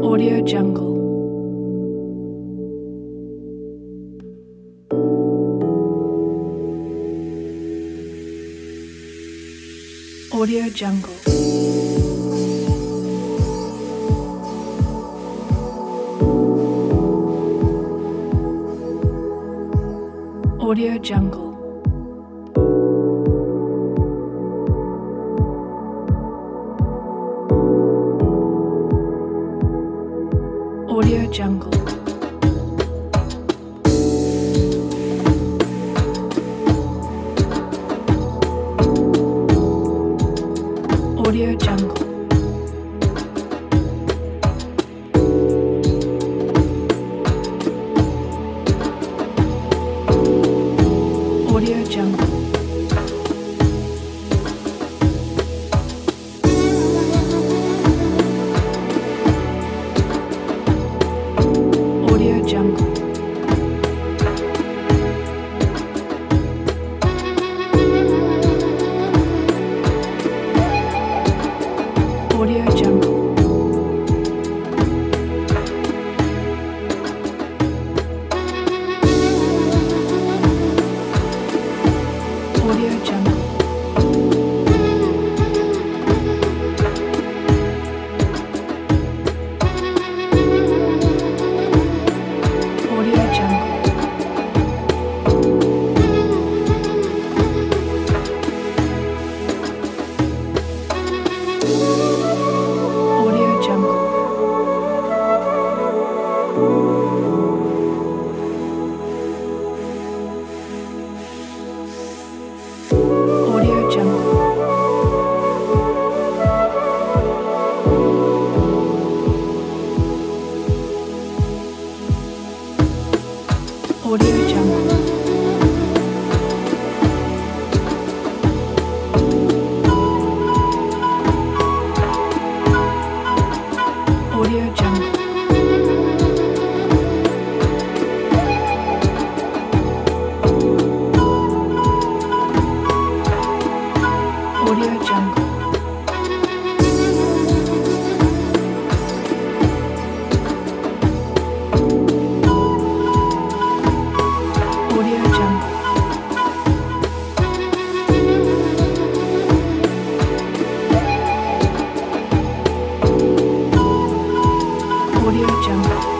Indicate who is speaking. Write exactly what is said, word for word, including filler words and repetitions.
Speaker 1: Audio Jungle. Audio Jungle. Audio Jungle. Audio Jungle. Audio Jungle. Audio Jungle. Audio Jungle. Audio Jungle. Audio Jungle. Audio Jungle. Audio Jungle. Audio Jungle. Audio Jungle. Audio Jungle. Audio Jungle. Audio Jungle. Audio Jungle.